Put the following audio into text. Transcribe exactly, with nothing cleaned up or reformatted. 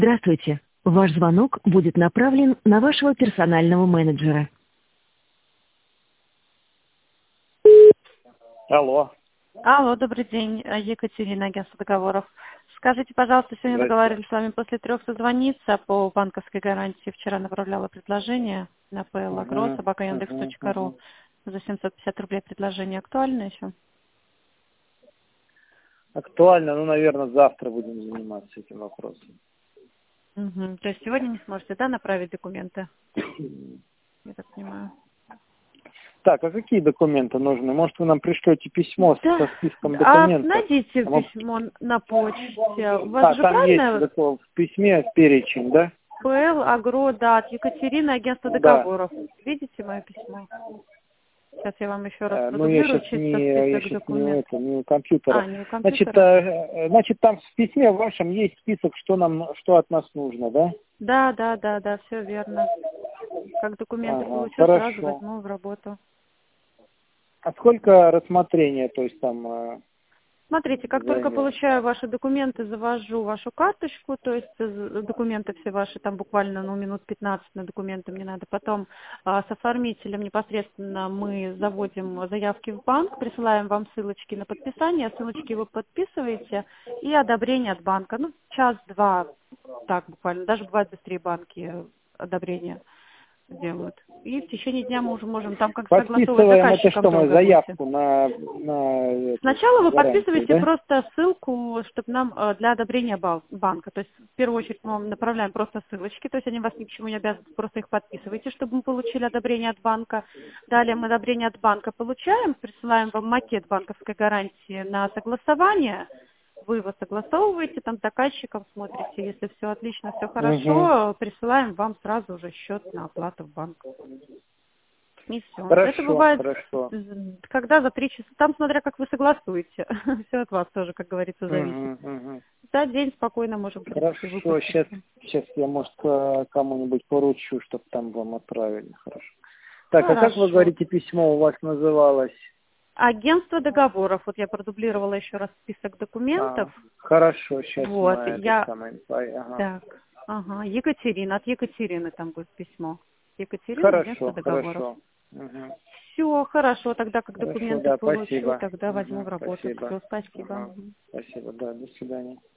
Здравствуйте. Ваш звонок будет направлен на вашего персонального менеджера. Алло. Алло, добрый день, э, Екатерина, агентство договоров. Скажите, пожалуйста, сегодня Здрасте. договаривались с вами после трех созвониться по банковской гарантии. Вчера направляла предложение на pl.agro, Мгм, собака мгм, яндекс.ру мгм. за семьсот пятьдесят рублей предложение. Актуально еще? Актуально, ну, наверное, завтра будем заниматься этим вопросом. Мгм. То есть сегодня не сможете, да, направить документы? Я так понимаю. Так, а какие документы нужны? Может, вы нам пришлете письмо с- со Да. списком А документов? найдите А, мы- письмо на почте. У вас а, же там есть правильно такое в письме перечень, да? pl.agro, да, от Екатерины, агентство Да. договоров. Видите мое письмо? Сейчас я вам еще раз Э, Ну, я продублирую сейчас чисто не, я список сейчас не у документов. этого, не у компьютера. А, не у Значит, компьютера? э, значит, там в письме вашем есть список, что нам, что от нас нужно, да? Да, да, да, да, все верно. Как документы Ага, получу, сразу хорошо. возьму в работу. А сколько рассмотрения, то есть там э, Смотрите, как только займет? получаю ваши документы, завожу вашу карточку, то есть э, документы все ваши, там буквально ну, минут пятнадцать на документы мне надо. Потом а, с оформителем непосредственно мы заводим заявки в банк, присылаем вам ссылочки на подписание, ссылочки вы подписываете и одобрение от банка. Ну, час-два, так буквально, даже бывает быстрее банки одобрение делают. И в течение дня мы уже можем там как согласовывать с Подписываем, это заказчиком что, мы долго будете. заявку на, на эту Сначала вы гарантию, подписываете да? просто ссылку, чтобы нам э, для одобрения бал- банка. То есть в первую очередь мы вам направляем просто ссылочки, то есть они вас ни к чему не обязаны, просто их подписывайте, чтобы мы получили одобрение от банка. Далее мы одобрение от банка получаем, присылаем вам макет банковской гарантии на согласование. Вы его согласовываете там с заказчиком, смотрите, если все отлично, все Угу. хорошо, присылаем вам сразу же счет на оплату в банк. И все. Это Хорошо, бывает, хорошо. м, когда за три часа, там смотря как вы согласуете. Все от вас тоже, как говорится, зависит. Угу, угу. За день спокойно можем, в принципе, Хорошо, выпустить. сейчас, сейчас я, может, э, кому-нибудь поручу, чтобы там вам отправили. Хорошо. Так, а как вы Хорошо. говорите, письмо у вас называлось? Агентство договоров. Вот я продублировала еще раз список А, документов. хорошо, сейчас мы Вот, это я... самое. Ага. Так, ага, Екатерина, от Екатерины там будет письмо. Екатерина, агентство Хорошо, договоров. хорошо. Угу. Все, хорошо, тогда как Хорошо, документы да, получу, спасибо. тогда возьму Угу, в работу. спасибо. Все, спасибо. Ага. Мгм. Спасибо, да, до свидания.